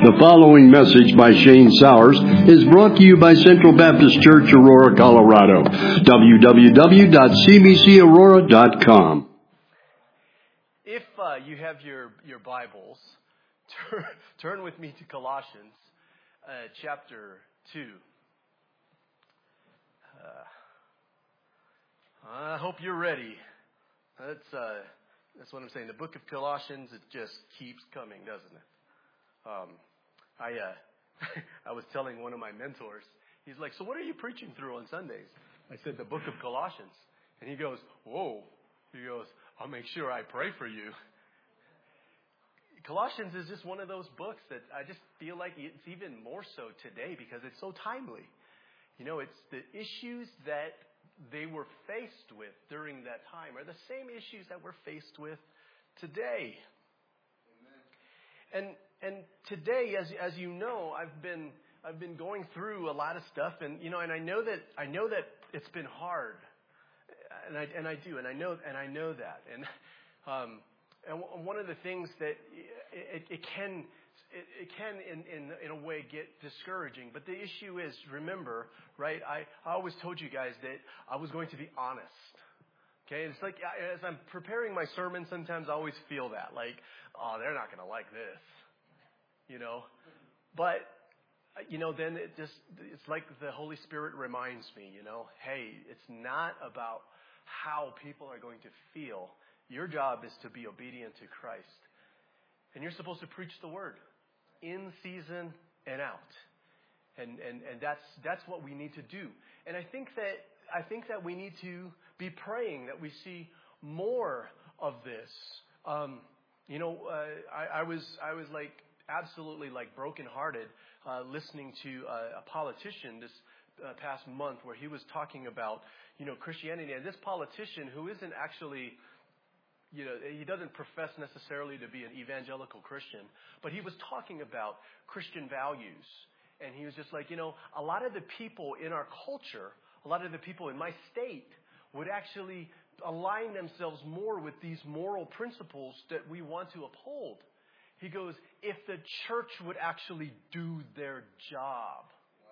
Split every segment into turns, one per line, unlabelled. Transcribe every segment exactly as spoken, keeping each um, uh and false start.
The following message by Shane Sowers is brought to you by Central Baptist Church, Aurora, Colorado. w w w dot c b c aurora dot com.
If uh, you have your, your Bibles, turn, turn with me to Colossians uh, chapter two. Uh, I hope you're ready. That's uh, that's what I'm saying. The book of Colossians, it just keeps coming, doesn't it? Um, I uh, I was telling one of my mentors, he's like, so what are you preaching through on Sundays? I said, the book of Colossians. And he goes, whoa. He goes, I'll make sure I pray for you. Colossians is just one of those books that I just feel like it's even more so today because it's so timely. You know, it's the issues that they were faced with during that time are the same issues that we're faced with today. Amen. And and today, as as you know, I've been I've been going through a lot of stuff, and you know, and I know that I know that it's been hard, and I and I do, and I know and I know that, and um, and one of the things that it, it can it, it can in, in in a way get discouraging, but the issue is, remember, right? I, I always told you guys that I was going to be honest. Okay, it's like as I'm preparing my sermon, sometimes I always feel that like, oh, they're not going to like this. You know, but, you know, then it just, it's like the Holy Spirit reminds me, you know, hey, it's not about how people are going to feel. Your job is to be obedient to Christ. And you're supposed to preach the word in season and out. And, and, and that's, that's what we need to do. And I think that, I think that we need to be praying that we see more of this. Um, you know, uh, I, I was, I was like, absolutely like brokenhearted uh, listening to uh, a politician this uh, past month where he was talking about, you know, Christianity. And this politician who isn't actually, you know, he doesn't profess necessarily to be an evangelical Christian, but he was talking about Christian values. And he was just like, you know, a lot of the people in our culture, a lot of the people in my state would actually align themselves more with these moral principles that we want to uphold. He goes, if the church would actually do their job.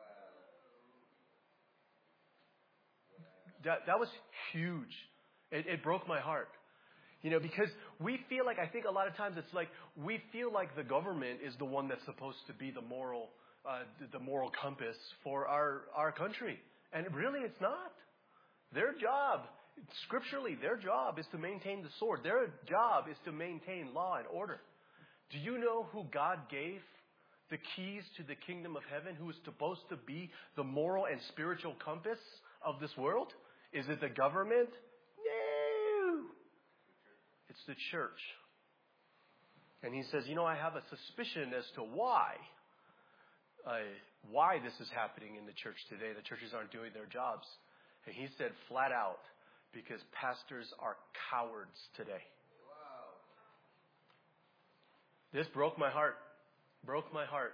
That that was huge. It, it broke my heart. You know, because we feel like, I think a lot of times it's like, we feel like the government is the one that's supposed to be the moral, uh, the moral compass for our, our country. And really it's not. Their job, scripturally, their job is to maintain the sword. Their job is to maintain law and order. Do you know who God gave the keys to the kingdom of heaven, who is supposed to be the moral and spiritual compass of this world? Is it the government? No. It's the church. And he says, you know, I have a suspicion as to why, uh, why this is happening in the church today. The churches aren't doing their jobs. And he said flat out, because pastors are cowards today. This broke my heart, broke my heart.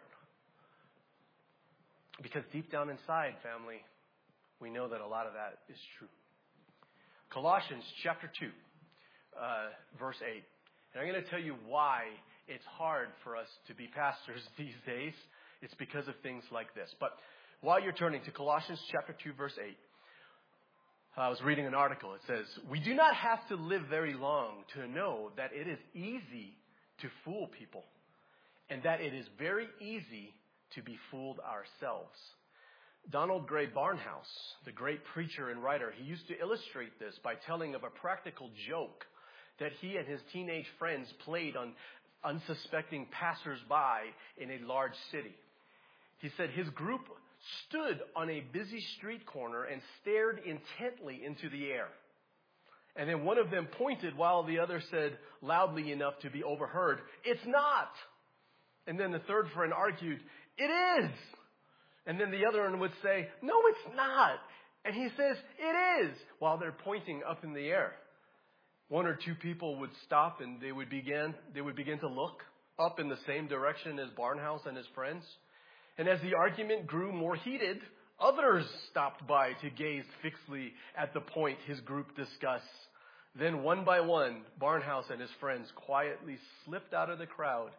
Because deep down inside, family, we know that a lot of that is true. Colossians chapter two, uh, verse eight. And I'm going to tell you why it's hard for us to be pastors these days. It's because of things like this. But while you're turning to Colossians chapter two, verse eight, I was reading an article. It says, we do not have to live very long to know that it is easy to fool people, and that it is very easy to be fooled ourselves. Donald Gray Barnhouse, the great preacher and writer, he used to illustrate this by telling of a practical joke that he and his teenage friends played on unsuspecting passersby in a large city. He said his group stood on a busy street corner and stared intently into the air. And then one of them pointed while the other said loudly enough to be overheard, "It's not." And then the third friend argued, "It is." And then the other one would say, "No, it's not." And he says, "It is," while they're pointing up in the air. One or two people would stop and they would begin, they would begin to look up in the same direction as Barnhouse and his friends. And as the argument grew more heated, others stopped by to gaze fixedly at the point his group discussed. Then one by one, Barnhouse and his friends quietly slipped out of the crowd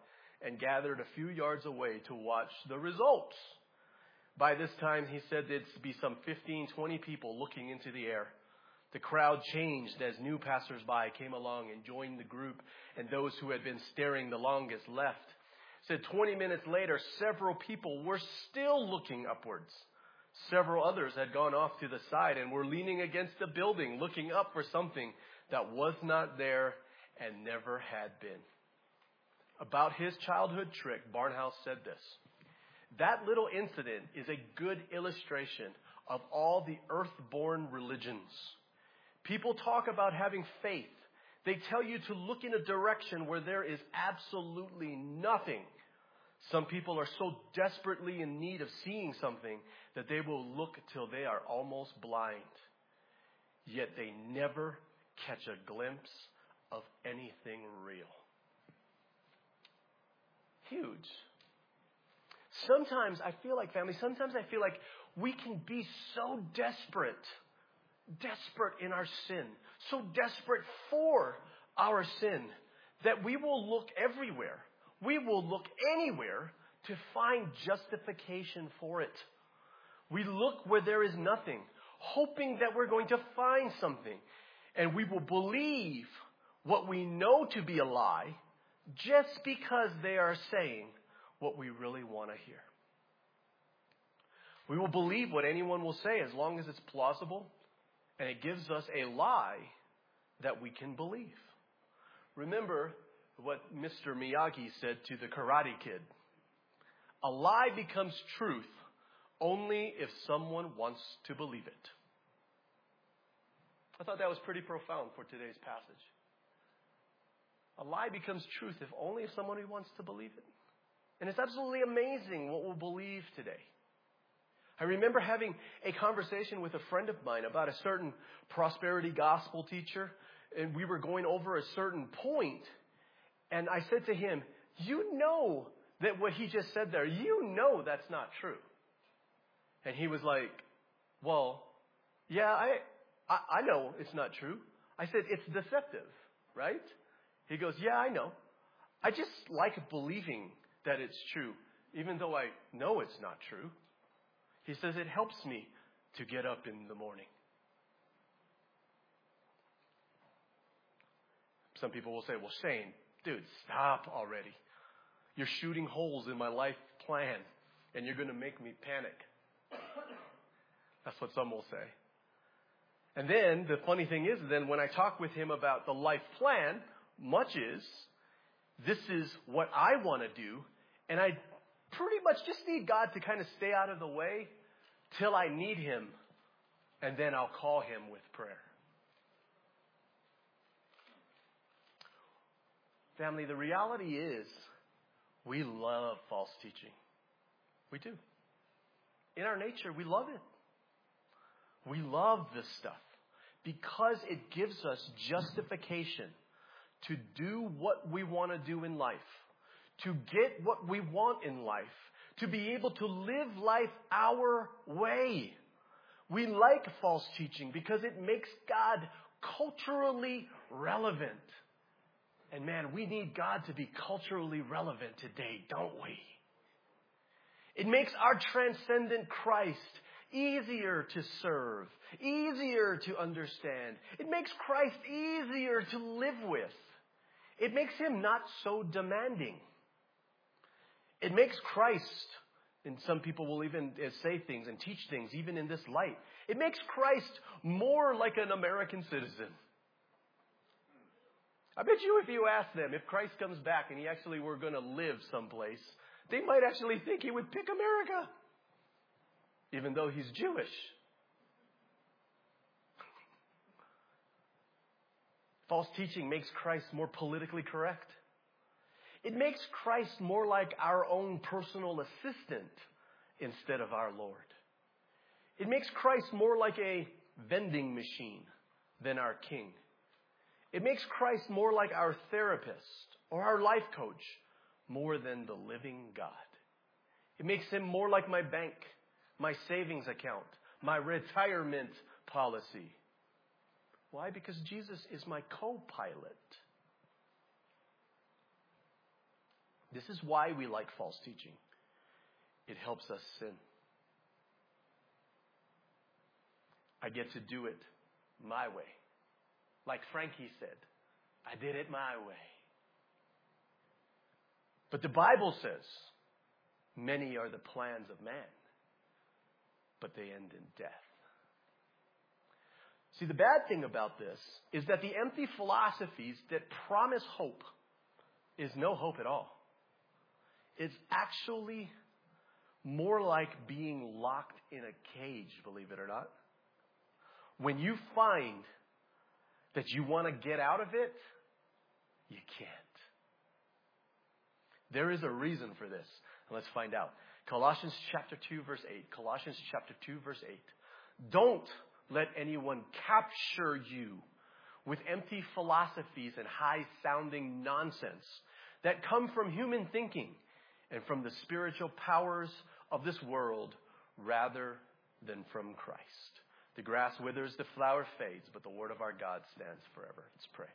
and gathered a few yards away to watch the results. By this time, he said there'd be some fifteen, twenty people looking into the air. The crowd changed as new passersby came along and joined the group, and those who had been staring the longest left. Said twenty minutes later, several people were still looking upwards. Several others had gone off to the side and were leaning against the building, looking up for something that was not there and never had been. About his childhood trick, Barnhouse said this: that little incident is a good illustration of all the earth-born religions. People talk about having faith. They tell you to look in a direction where there is absolutely nothing. Some people are so desperately in need of seeing something that they will look till they are almost blind. Yet they never catch a glimpse of anything real. Huge. Sometimes I feel like, family, sometimes I feel like we can be so desperate, desperate in our sin, so desperate for our sin, that we will look everywhere. We will look anywhere to find justification for it. We look where there is nothing, hoping that we're going to find something. And we will believe what we know to be a lie just because they are saying what we really want to hear. We will believe what anyone will say as long as it's plausible and it gives us a lie that we can believe. Remember what Mister Miyagi said to the Karate Kid. A lie becomes truth only if someone wants to believe it. I thought that was pretty profound for today's passage. A lie becomes truth if only if someone wants to believe it. And it's absolutely amazing what we'll believe today. I remember having a conversation with a friend of mine about a certain prosperity gospel teacher, and we were going over a certain point. And I said to him, you know that what he just said there, you know that's not true. And he was like, well, yeah, I, I, I know it's not true. I said, it's deceptive, right? He goes, yeah, I know. I just like believing that it's true, even though I know it's not true. He says, it helps me to get up in the morning. Some people will say, well, Shane, dude, stop already. You're shooting holes in my life plan, and you're going to make me panic. That's what some will say. And then the funny thing is, then when I talk with him about the life plan, much is, this is what I want to do, and I pretty much just need God to kind of stay out of the way till I need him, and then I'll call him with prayer. Family, the reality is we love false teaching. We do. In our nature, we love it. We love this stuff because it gives us justification to do what we want to do in life, to get what we want in life, to be able to live life our way. We like false teaching because it makes God culturally relevant. And man, we need God to be culturally relevant today, don't we? It makes our transcendent Christ easier to serve, easier to understand. It makes Christ easier to live with. It makes him not so demanding. It makes Christ, and some people will even say things and teach things even in this light, it makes Christ more like an American citizen. I bet you if you ask them if Christ comes back and he actually were going to live someplace, they might actually think he would pick America, even though he's Jewish. False teaching makes Christ more politically correct. It makes Christ more like our own personal assistant instead of our Lord. It makes Christ more like a vending machine than our King. It makes Christ more like our therapist or our life coach more than the living God. It makes him more like my bank, my savings account, my retirement policy. Why? Because Jesus is my co-pilot. This is why we like false teaching. It helps us sin. I get to do it my way. Like Frankie said, I did it my way. But the Bible says, many are the plans of man, but they end in death. See, the bad thing about this is that the empty philosophies that promise hope is no hope at all. It's actually more like being locked in a cage, believe it or not. When you find that you want to get out of it, you can't. There is a reason for this. Let's find out. Colossians chapter two, verse eight. Colossians chapter two, verse eight. Don't let anyone capture you with empty philosophies and high-sounding nonsense that come from human thinking and from the spiritual powers of this world rather than from Christ. The grass withers, the flower fades, but the word of our God stands forever. Let's pray.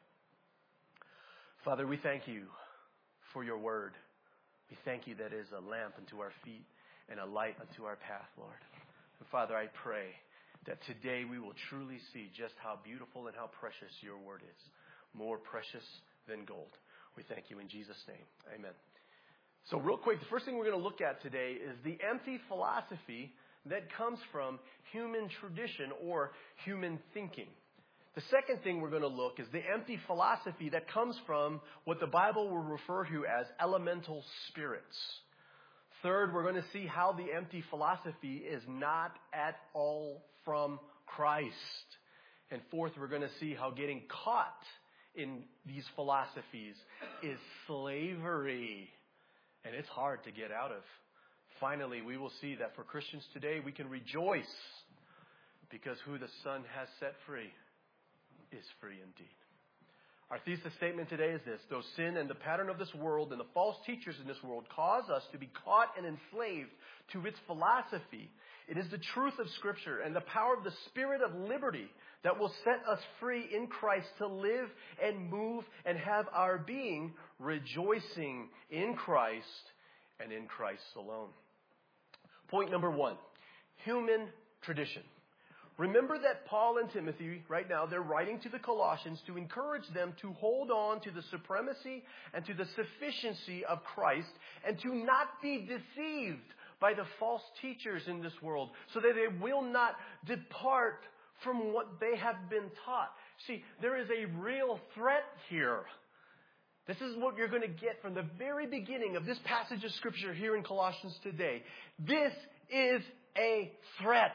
Father, we thank you for your word. We thank you that it is a lamp unto our feet and a light unto our path, Lord. And Father, I pray that today we will truly see just how beautiful and how precious your word is. More precious than gold. We thank you in Jesus' name. Amen. So real quick, the first thing we're going to look at today is the empty philosophy that comes from human tradition or human thinking. The second thing we're going to look is the empty philosophy that comes from what the Bible will refer to as elemental spirits. Third, we're going to see how the empty philosophy is not at all from Christ. And fourth, we're going to see how getting caught in these philosophies is slavery. And it's hard to get out of. Finally, we will see that for Christians today, we can rejoice because who the Son has set free is free indeed. Our thesis statement today is this: though sin and the pattern of this world and the false teachers in this world cause us to be caught and enslaved to its philosophy, it is the truth of Scripture and the power of the Spirit of liberty that will set us free in Christ to live and move and have our being rejoicing in Christ and in Christ alone. Point number one, human tradition. Remember that Paul and Timothy, right now, they're writing to the Colossians to encourage them to hold on to the supremacy and to the sufficiency of Christ and to not be deceived by the false teachers in this world so that they will not depart from what they have been taught. See, there is a real threat here. This is what you're going to get from the very beginning of this passage of Scripture here in Colossians today. This is a threat.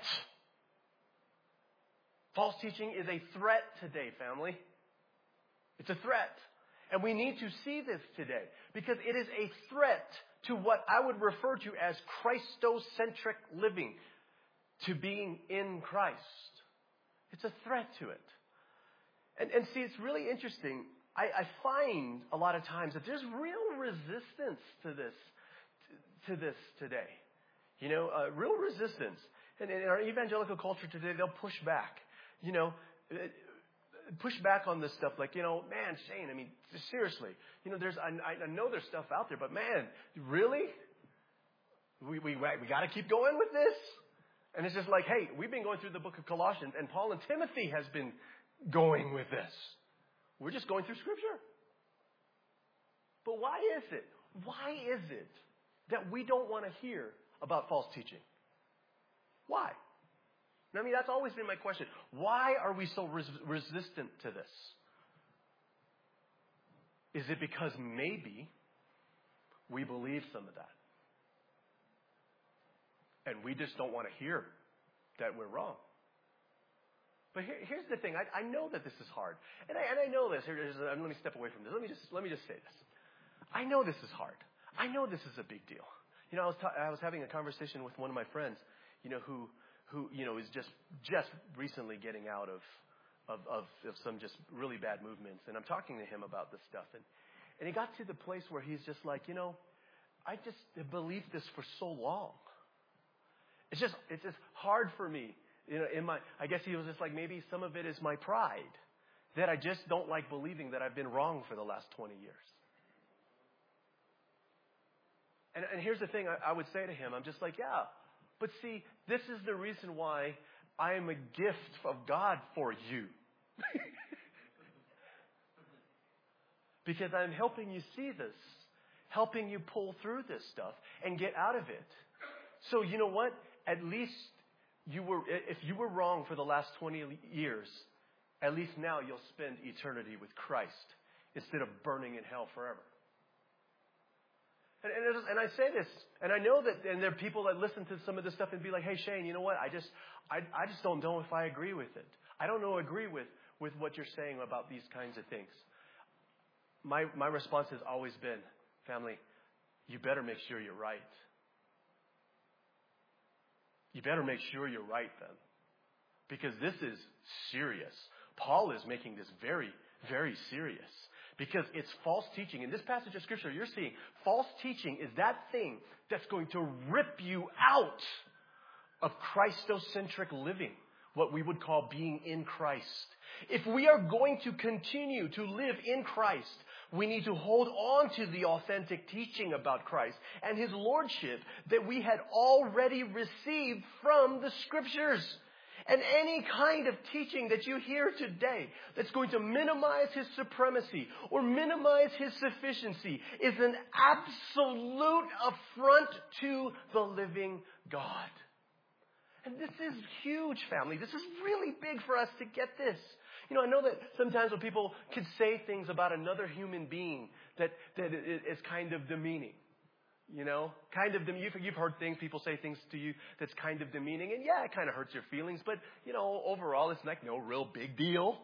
False teaching is a threat today, family. It's a threat. And we need to see this today because it is a threat to what I would refer to as Christocentric living, to being in Christ. It's a threat to it. And, and see, it's really interesting. I, I find a lot of times that there's real resistance to this, to, to this today. You know, uh, real resistance. And in our evangelical culture today, they'll push back. You know, push back on this stuff like, you know, man, Shane, I mean, seriously, you know, there's, I, I know there's stuff out there, but man, really? We, we, we got to keep going with this? And it's just like, hey, we've been going through the book of Colossians and Paul and Timothy has been going with this. We're just going through Scripture. But why is it? Why is it that we don't want to hear about false teaching? Why? I mean, that's always been my question. Why are we so res- resistant to this? Is it because maybe we believe some of that? And we just don't want to hear that we're wrong. But here, here's the thing. I, I know that this is hard. And I, and I know this. Here, let me step away from this. Let me just, let me just say this. I know this is hard. I know this is a big deal. You know, I was, ta- I was having a conversation with one of my friends, you know, who... who, you know, is just just recently getting out of, of, of, of some just really bad movements. And I'm talking to him about this stuff. And, and he got to the place where he's just like, you know, I just have believed this for so long. It's just, it's just hard for me. You know, in my, I guess he was just like, maybe some of it is my pride. That I just don't like believing that I've been wrong for the last twenty years. And, and here's the thing I, I would say to him. I'm just like, yeah, but see, this is the reason why I am a gift of God for you. Because I'm helping you see this, helping you pull through this stuff and get out of it. So you know what? At least you were, if you were wrong for the last twenty years, at least now you'll spend eternity with Christ instead of burning in hell forever. And, and, it is, and I say this, and I know that, and there are people that listen to some of this stuff and be like, hey, Shane, you know what? I just, I, I just don't know if I agree with it. I don't know, agree with, with what you're saying about these kinds of things. My, my response has always been, family, you better make sure you're right. You better make sure you're right then. Because this is serious. Paul is making this very, very serious. Because it's false teaching. In this passage of Scripture, you're seeing false teaching is that thing that's going to rip you out of Christocentric living. What we would call being in Christ. If we are going to continue to live in Christ, we need to hold on to the authentic teaching about Christ and His Lordship that we had already received from the Scriptures. And any kind of teaching that you hear today that's going to minimize His supremacy or minimize His sufficiency is an absolute affront to the living God. And this is huge, family. This is really big for us to get this. You know, I know that sometimes when people could say things about another human being that, that is kind of demeaning. You know, kind of, you've, you've heard things, people say things to you that's kind of demeaning. And yeah, it kind of hurts your feelings. But, you know, overall, it's like no real big deal.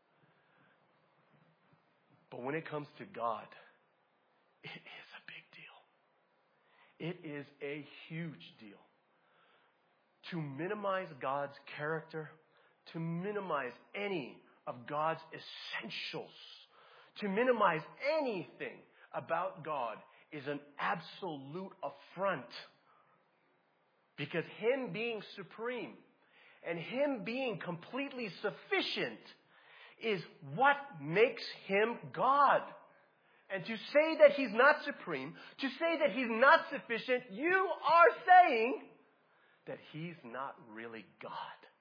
But when it comes to God, it is a big deal. It is a huge deal. To minimize God's character, to minimize any of God's essentials, to minimize anything about God is an absolute affront. Because Him being supreme and Him being completely sufficient is what makes Him God. And to say that He's not supreme, to say that He's not sufficient, you are saying that He's not really God.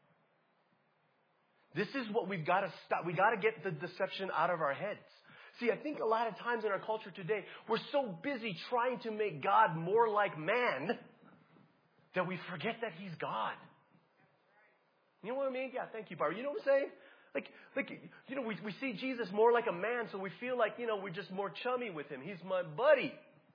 This is what we've got to stop. We've got to get the deception out of our heads. See, I think a lot of times in our culture today, we're so busy trying to make God more like man that we forget that He's God. You know what I mean? Yeah, thank you, Barbara. You know what I'm saying? Like, like you know, we, we see Jesus more like a man, so we feel like, you know, we're just more chummy with Him. He's my buddy.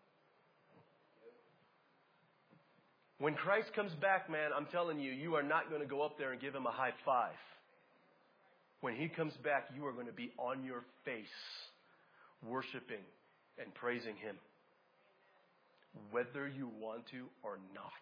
When Christ comes back, man, I'm telling you, you are not going to go up there and give Him a high five. When He comes back, you are going to be on your face, worshiping and praising Him, whether you want to or not.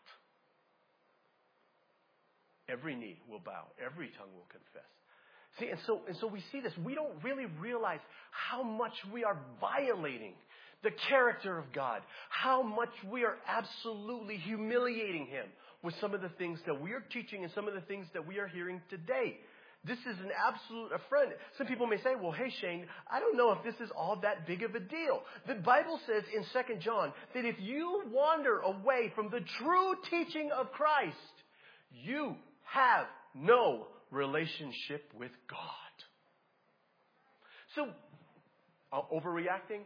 Every knee will bow, every tongue will confess. See, and so, and so we see this. We don't really realize how much we are violating the character of God, how much we are absolutely humiliating Him with some of the things that we are teaching and some of the things that we are hearing today. This is an absolute affront. Some people may say, well, hey, Shane, I don't know if this is all that big of a deal. The Bible says in Second John that if you wander away from the true teaching of Christ, you have no relationship with God. So, uh, overreacting?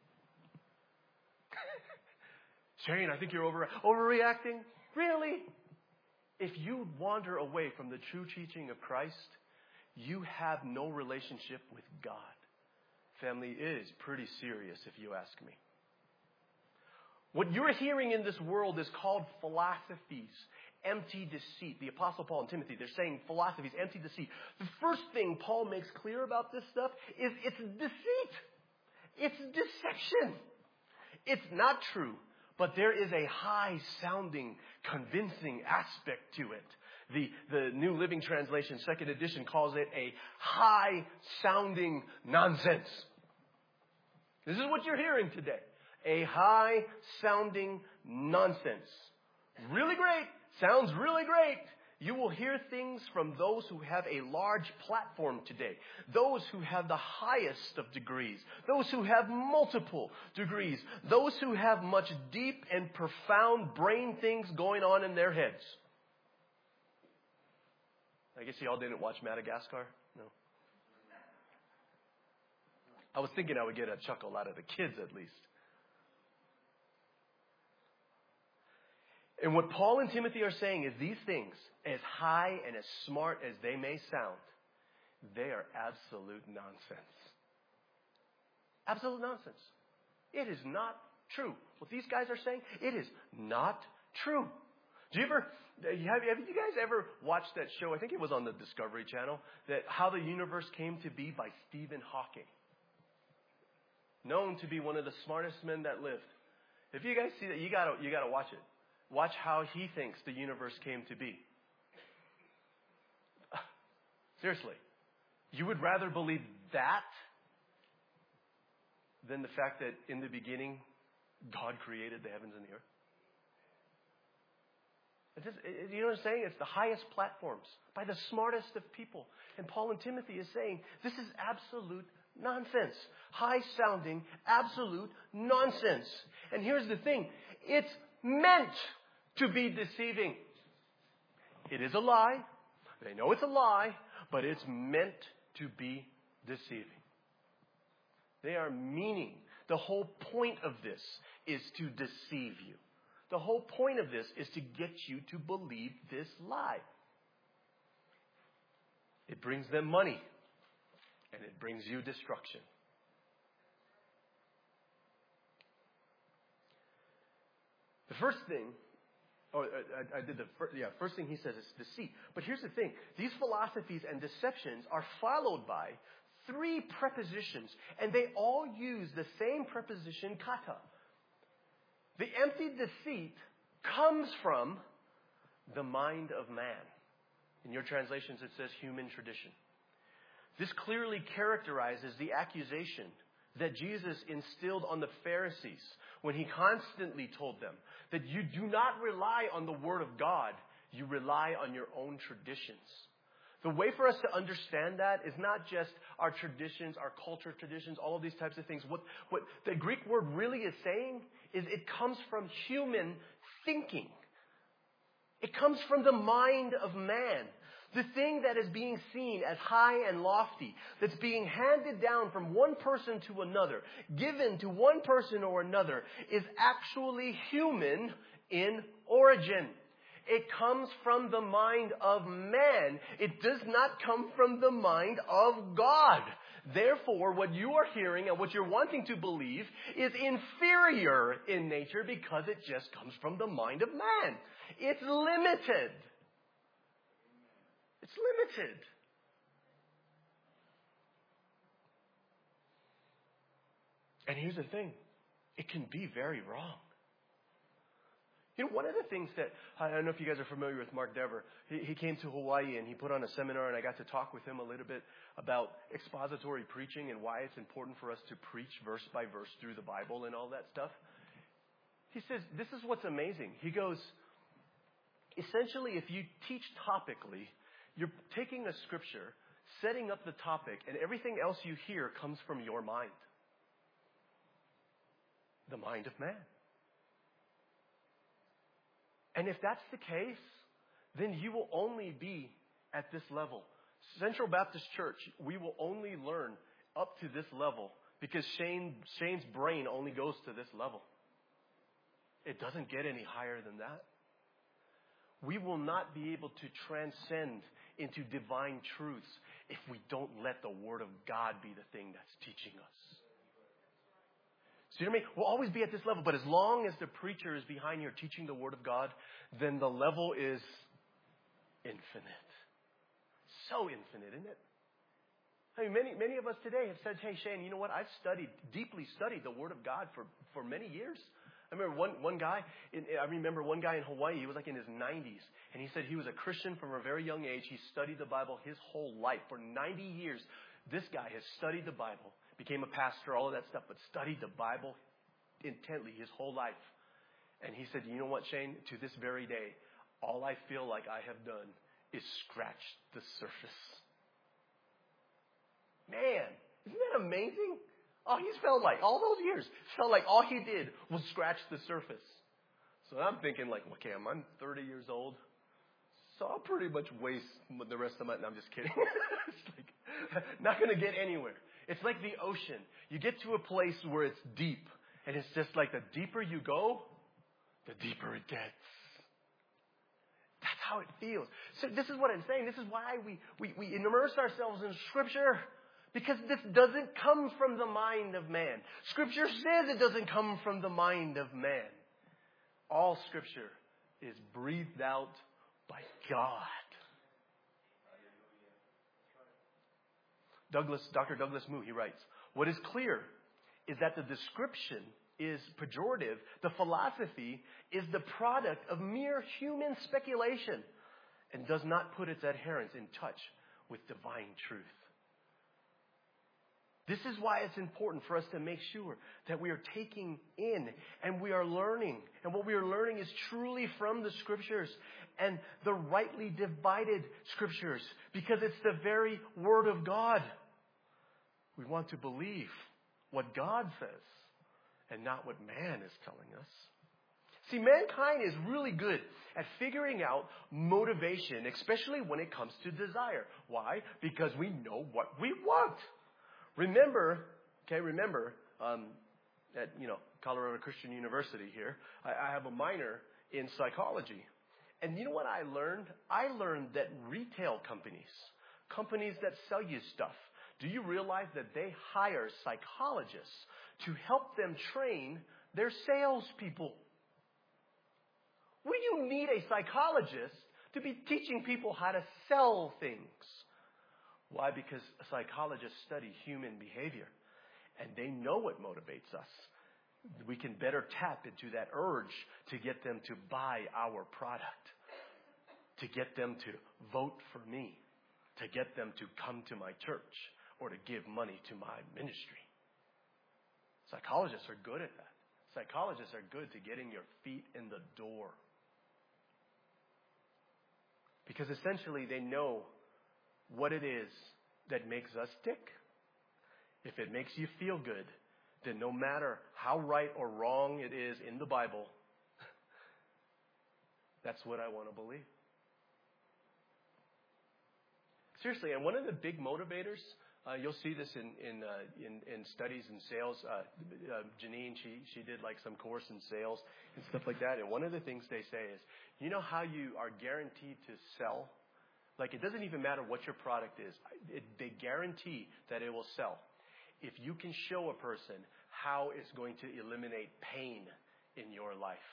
Shane, I think you're over, overreacting? Really? If you wander away from the true teaching of Christ, you have no relationship with God. Family, it is pretty serious if you ask me. What you're hearing in this world is called philosophies, empty deceit. The Apostle Paul and Timothy, they're saying philosophies, empty deceit. The first thing Paul makes clear about this stuff is it's deceit. It's deception. It's not true. But there is a high-sounding, convincing aspect to it. The, the New Living Translation, second edition, calls it a high-sounding nonsense. This is what you're hearing today. A high-sounding nonsense. Really great. Sounds really great. You will hear things from those who have a large platform today, those who have the highest of degrees, those who have multiple degrees, those who have much deep and profound brain things going on in their heads. I guess y'all didn't watch Madagascar? No. I was thinking I would get a chuckle out of the kids at least. And what Paul and Timothy are saying is these things, as high and as smart as they may sound, they are absolute nonsense. Absolute nonsense. It is not true. What these guys are saying, it is not true. Do you ever, have, have you guys ever watched that show? I think it was on the Discovery Channel, that How the Universe Came to Be by Stephen Hawking. Known to be one of the smartest men that lived. If you guys see that, you gotta, you gotta watch it. Watch how he thinks the universe came to be. Seriously. You would rather believe that than the fact that in the beginning, God created the heavens and the earth? It's just, it, you know what I'm saying? It's the highest platforms by the smartest of people. And Paul and Timothy is saying, this is absolute nonsense. High-sounding, absolute nonsense. And here's the thing. It's meant to be deceiving. It is a lie. They know it's a lie, but it's meant to be deceiving. They are meaning. The whole point of this is to deceive you. The whole point of this is to get you to believe this lie. It brings them money, and it brings you destruction. The first thing, oh, I, I did the first, yeah, first thing he says is deceit. But here's the thing. These philosophies and deceptions are followed by three prepositions, and they all use the same preposition, kata. The empty deceit comes from the mind of man. In your translations, it says human tradition. This clearly characterizes the accusation that Jesus instilled on the Pharisees when he constantly told them that you do not rely on the Word of God, you rely on your own traditions. The way for us to understand that is not just our traditions, our culture traditions, all of these types of things. What, what the Greek word really is saying is it comes from human thinking. It comes from the mind of man. The thing that is being seen as high and lofty, that's being handed down from one person to another, given to one person or another, is actually human in origin. It comes from the mind of man. It does not come from the mind of God. Therefore, what you are hearing and what you're wanting to believe is inferior in nature because it just comes from the mind of man. It's limited. It's limited. And here's the thing. It can be very wrong. You know, one of the things that, I don't know if you guys are familiar with Mark Dever. He, he came to Hawaii and he put on a seminar, and I got to talk with him a little bit about expository preaching and why it's important for us to preach verse by verse through the Bible and all that stuff. He says, this is what's amazing. He goes, essentially, if you teach topically, you're taking a scripture, setting up the topic, and everything else you hear comes from your mind. The mind of man. And if that's the case, then you will only be at this level. Central Baptist Church, we will only learn up to this level because Shane, Shane's brain only goes to this level. It doesn't get any higher than that. We will not be able to transcend into divine truths if we don't let the Word of God be the thing that's teaching us. So you know what I mean? We'll always be at this level, but as long as the preacher is behind here teaching the Word of God, then the level is infinite. So infinite, isn't it? I mean, many, many of us today have said, hey, Shane, you know what? I've studied, deeply studied the Word of God for, for many years. I remember one, one guy, in, I remember one guy in Hawaii, he was like in his nineties, and he said he was a Christian from a very young age. He studied the Bible his whole life. For ninety years, this guy has studied the Bible, became a pastor, all of that stuff, but studied the Bible intently his whole life. And he said, you know what, Shane? To this very day, all I feel like I have done is scratch the surface. Man, isn't that amazing? Oh, he's felt like, all those years, felt like all he did was scratch the surface. So I'm thinking like, okay, I'm, I'm thirty years old. So I'll pretty much waste the rest of my, no, I'm just kidding. It's like, not going to get anywhere. It's like the ocean. You get to a place where it's deep. And it's just like the deeper you go, the deeper it gets. That's how it feels. So this is what I'm saying. This is why we, we, we immerse ourselves in Scripture. Because this doesn't come from the mind of man. Scripture says it doesn't come from the mind of man. All Scripture is breathed out by God. Douglas, Doctor Douglas Moo, he writes, what is clear is that the description is pejorative. The philosophy is the product of mere human speculation and does not put its adherents in touch with divine truth. This is why it's important for us to make sure that we are taking in and we are learning. And what we are learning is truly from the Scriptures and the rightly divided Scriptures, because it's the very Word of God. We want to believe what God says and not what man is telling us. See, mankind is really good at figuring out motivation, especially when it comes to desire. Why? Because we know what we want. Remember, okay, remember, um, at, you know, Colorado Christian University here, I, I have a minor in psychology. And you know what I learned? I learned that retail companies, companies that sell you stuff, do you realize that they hire psychologists to help them train their salespeople? We do need a psychologist to be teaching people how to sell things. Why? Because psychologists study human behavior, and they know what motivates us. We can better tap into that urge to get them to buy our product, to get them to vote for me, to get them to come to my church, or to give money to my ministry. Psychologists are good at that. Psychologists are good to getting your feet in the door. Because essentially they know what it is that makes us tick. If it makes you feel good, then no matter how right or wrong it is in the Bible, that's what I want to believe. Seriously, and one of the big motivators, uh, you'll see this in in, uh, in in studies in sales. Uh, uh, Janine, she she did like some course in sales and stuff like that. And one of the things they say is, you know how you are guaranteed to sell? Like, it doesn't even matter what your product is. It, they guarantee that it will sell if you can show a person how it's going to eliminate pain in your life.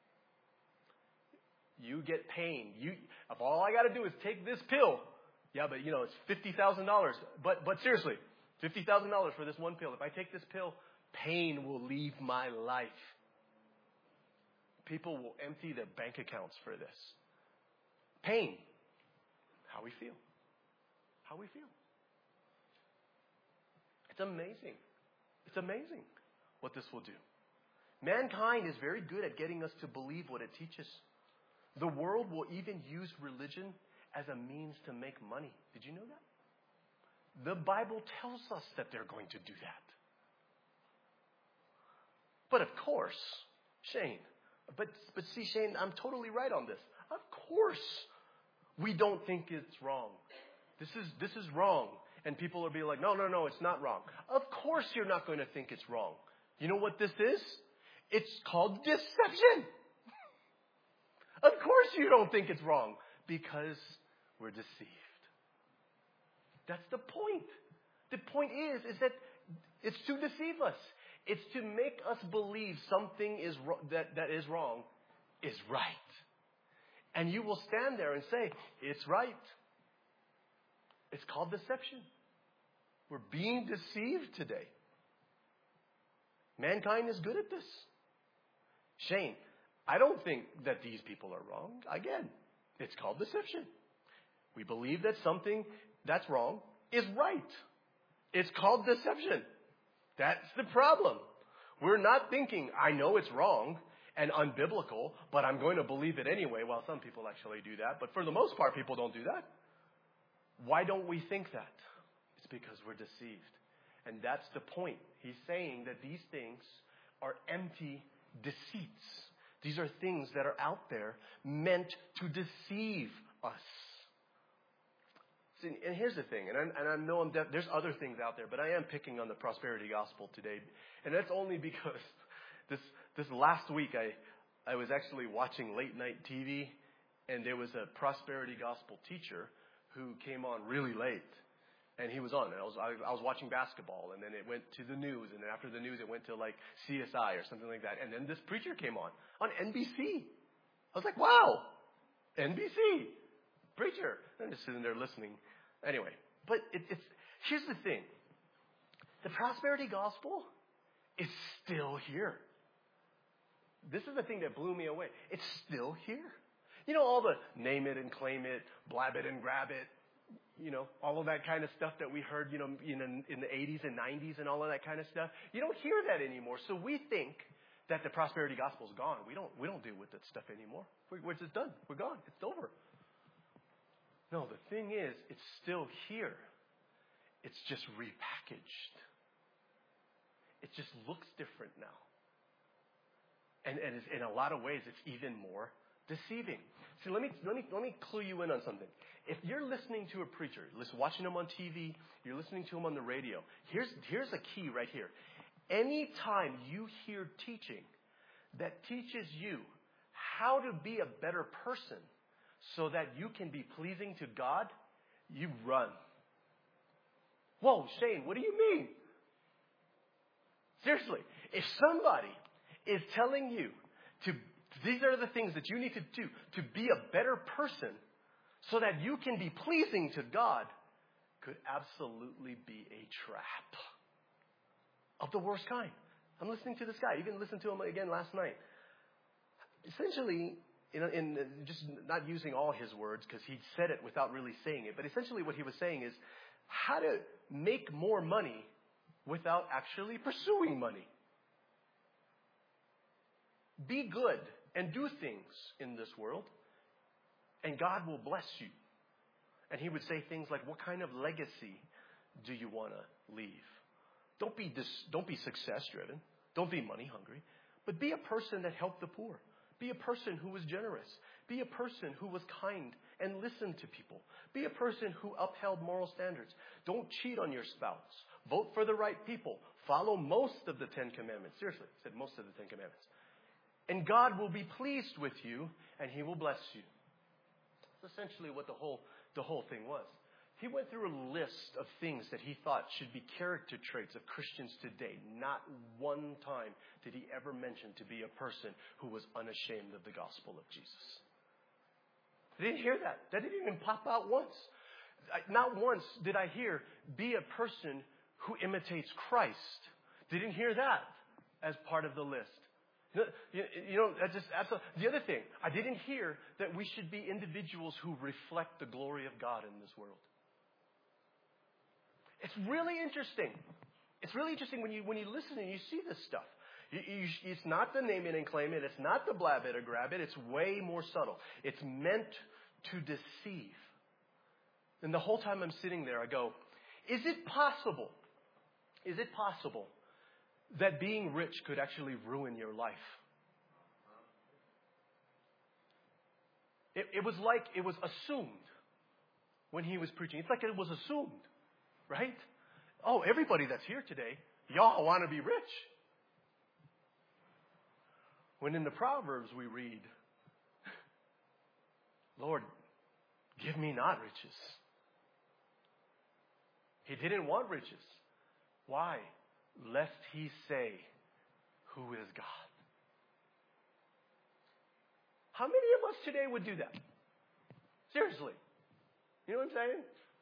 You get pain. You, if all I got to do is take this pill, yeah, but you know it's fifty thousand dollars. But but seriously, fifty thousand dollars for this one pill. If I take this pill, pain will leave my life. People will empty their bank accounts for this. Pain. How we feel. How we feel. It's amazing. It's amazing what this will do. Mankind is very good at getting us to believe what it teaches. The world will even use religion as a means to make money. Did you know that? The Bible tells us that they're going to do that. But of course, Shane, but, but see, Shane, I'm totally right on this. Of course, we don't think it's wrong. This is this is wrong. And people will be like, no, no, no, it's not wrong. Of course you're not going to think it's wrong. You know what this is? It's called deception. Of course you don't think it's wrong because we're deceived. That's the point. The point is, is that it's to deceive us. It's to make us believe something is ro- that, that is wrong is right. And you will stand there and say, it's right. It's called deception. We're being deceived today. Mankind is good at this. Shane, I don't think that these people are wrong. Again, it's called deception. We believe that something that's wrong is right. It's called deception. That's the problem. We're not thinking, I know it's wrong, and unbiblical, but I'm going to believe it anyway. Well, some people actually do that, but for the most part, people don't do that. Why don't we think that? It's because we're deceived. And that's the point. He's saying that these things are empty deceits. These are things that are out there meant to deceive us. See, and here's the thing, and I, and I know I'm def- there's other things out there, but I am picking on the prosperity gospel today. And that's only because this this last week I I was actually watching late night T V, and there was a prosperity gospel teacher who came on really late. And he was on. And I was I, I was watching basketball, and then it went to the news, and then after the news, it went to like C S I or something like that. And then this preacher came on on N B C. I was like, wow, N B C preacher. And I'm just sitting there listening. Anyway, but it, it's here's the thing: the prosperity gospel is still here. This is the thing that blew me away. It's still here. You know, all the name it and claim it, blab it and grab it. You know, all of that kind of stuff that we heard, you know, in, in the eighties and nineties and all of that kind of stuff. You don't hear that anymore. So we think that the prosperity gospel is gone. We don't, we don't deal with that stuff anymore. We're, we're just done. We're gone. It's over. No, the thing is, it's still here. It's just repackaged. It just looks different now. And, and it's, in a lot of ways, it's even more deceiving. See, let me, let me, let me clue you in on something. If you're listening to a preacher, listen, watching him on T V, you're listening to him on the radio, here's, here's a key right here. Anytime you hear teaching that teaches you how to be a better person so that you can be pleasing to God, you run. Whoa, Shane, what do you mean? Seriously, if somebody is telling you to, these are the things that you need to do to be a better person so that you can be pleasing to God, could absolutely be a trap of the worst kind. I'm listening to this guy. I even listened to him again last night. Essentially, in, in just not using all his words because he said it without really saying it, but essentially what he was saying is how to make more money without actually pursuing money. Be good and do things in this world, and God will bless you. And he would say things like, what kind of legacy do you want to leave? Don't be dis- don't be success driven. Don't be money hungry. But be a person that helped the poor. Be a person who was generous. Be a person who was kind and listened to people. Be a person who upheld moral standards. Don't cheat on your spouse. Vote for the right people. Follow most of the Ten Commandments. Seriously, I said most of the Ten Commandments. And God will be pleased with you, and he will bless you. That's essentially what the whole, the whole thing was. He went through a list of things that he thought should be character traits of Christians today. Not one time did he ever mention to be a person who was unashamed of the gospel of Jesus. I didn't hear that. That didn't even pop out once. Not once did I hear, be a person who imitates Christ. Didn't hear that as part of the list. You, you know, that just absolutely. The other thing, I didn't hear that we should be individuals who reflect the glory of God in this world. It's really interesting. It's really interesting when you when you listen and you see this stuff. You, you, it's not the name it and claim it. It's not the blab it or grab it. It's way more subtle. It's meant to deceive. And the whole time I'm sitting there, I go, is it possible? Is it possible that being rich could actually ruin your life? It, it was like it was assumed when he was preaching. It's like it was assumed. Right? Oh, everybody that's here today, y'all want to be rich. When in the Proverbs we read, Lord, give me not riches. He didn't want riches. Why? Lest he say, who is God? How many of us today would do that? Seriously. You know what I'm saying?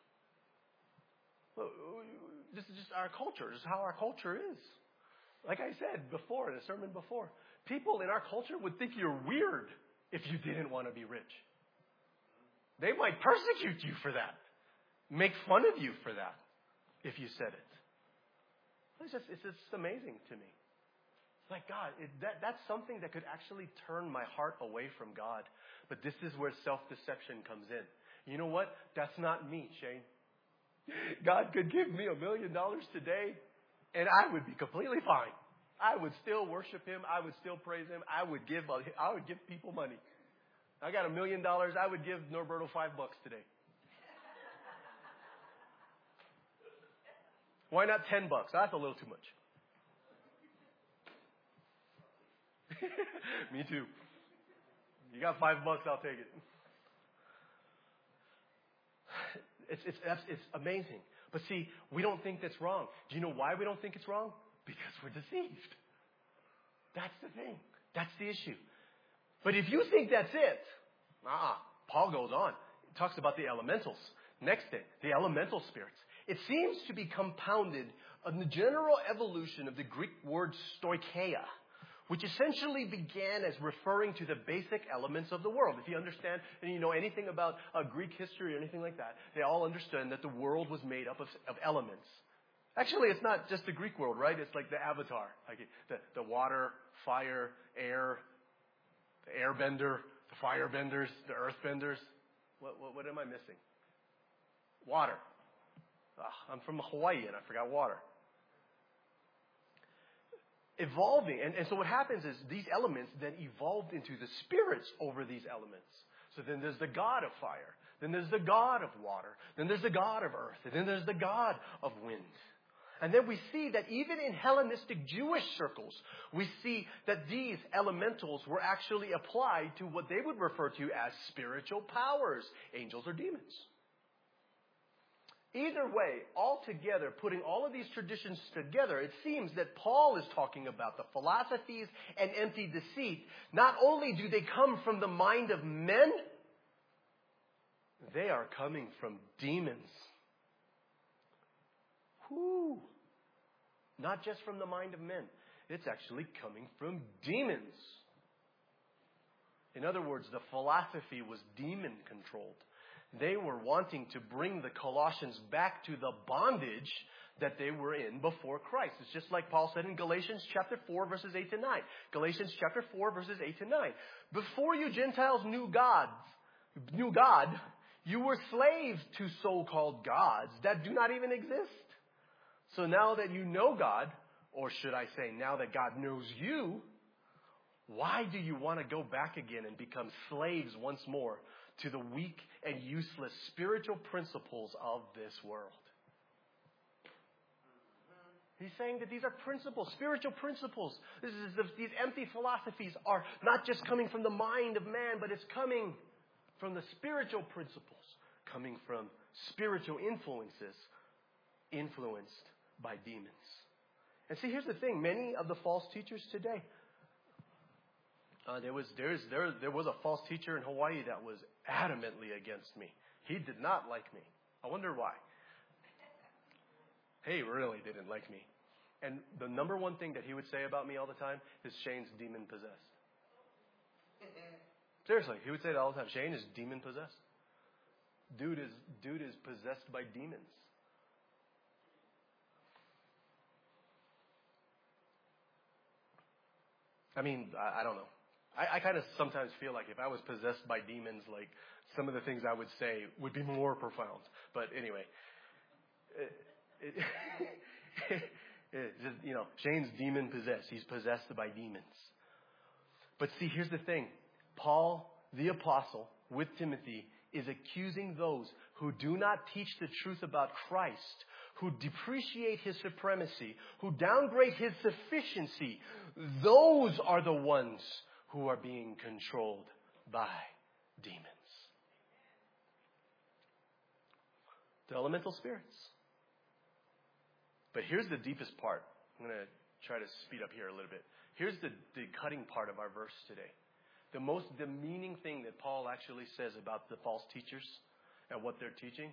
This is just our culture. This is how our culture is. Like I said before, in a sermon before, people in our culture would think you're weird if you didn't want to be rich. They might persecute you for that. Make fun of you for that if you said it. It's just, it's just amazing to me. Like, God, it, that, that's something that could actually turn my heart away from God. But this is where self-deception comes in. You know what? That's not me, Shane. God could give me a million dollars today, and I would be completely fine. I would still worship Him. I would still praise Him. I would give, I would give people money. I got a million dollars. I would give Norberto five bucks today. Why not ten bucks? That's a little too much. Me too. You got five bucks, I'll take it. It's, it's, it's amazing. But see, we don't think that's wrong. Do you know why we don't think it's wrong? Because we're deceived. That's the thing. That's the issue. But if you think that's it, uh-uh. Paul goes on. He talks about the elementals. Next thing, the elemental spirits. It seems to be compounded on the general evolution of the Greek word stoicheia, which essentially began as referring to the basic elements of the world. If you understand and you know anything about uh, Greek history or anything like that, they all understand that the world was made up of, of elements. Actually, it's not just the Greek world, right? It's like the Avatar, like the, the water, fire, air, the airbender, the firebenders, the earthbenders. What, what, what am I missing? Water. Ah, I'm from Hawaii and I forgot water. Evolving. And, and so what happens is these elements then evolved into the spirits over these elements. So then there's the God of fire. Then there's the God of water. Then there's the God of earth. And then there's the God of wind. And then we see that even in Hellenistic Jewish circles, we see that these elementals were actually applied to what they would refer to as spiritual powers, angels or demons. Either way, altogether, putting all of these traditions together, it seems that Paul is talking about the philosophies and empty deceit. Not only do they come from the mind of men, they are coming from demons. Whew. Not just from the mind of men. It's actually coming from demons. In other words, the philosophy was demon-controlled. They were wanting to bring the Colossians back to the bondage that they were in before Christ. It's just like Paul said in Galatians chapter four, verses eight to nine. Galatians chapter four, verses eight to nine. Before you Gentiles knew God, knew God, you were slaves to so-called gods that do not even exist. So now that you know God, or should I say now that God knows you, why do you want to go back again and become slaves once more to the weak and useless spiritual principles of this world? He's saying that these are principles, spiritual principles. This is the, these empty philosophies are not just coming from the mind of man, but it's coming from the spiritual principles, coming from spiritual influences, influenced by demons. And see, here's the thing. Many of the false teachers today, Uh, there was there's there there was a false teacher in Hawaii that was adamantly against me. He did not like me. I wonder why. He really didn't like me. And the number one thing that he would say about me all the time is Shane's demon possessed. Seriously, he would say that all the time. Shane is demon possessed. Dude is dude is possessed by demons. I mean, I, I don't know. I, I kind of sometimes feel like if I was possessed by demons, like some of the things I would say would be more profound. But anyway, it, it, it just, you know, Shane's demon possessed. He's possessed by demons. But see, here's the thing. Paul, the apostle, with Timothy, is accusing those who do not teach the truth about Christ, who depreciate His supremacy, who downgrade His sufficiency. Those are the ones who are being controlled by demons. The elemental spirits. But here's the deepest part. I'm going to try to speed up here a little bit. Here's the, the cutting part of our verse today. The most demeaning thing that Paul actually says about the false teachers and what they're teaching.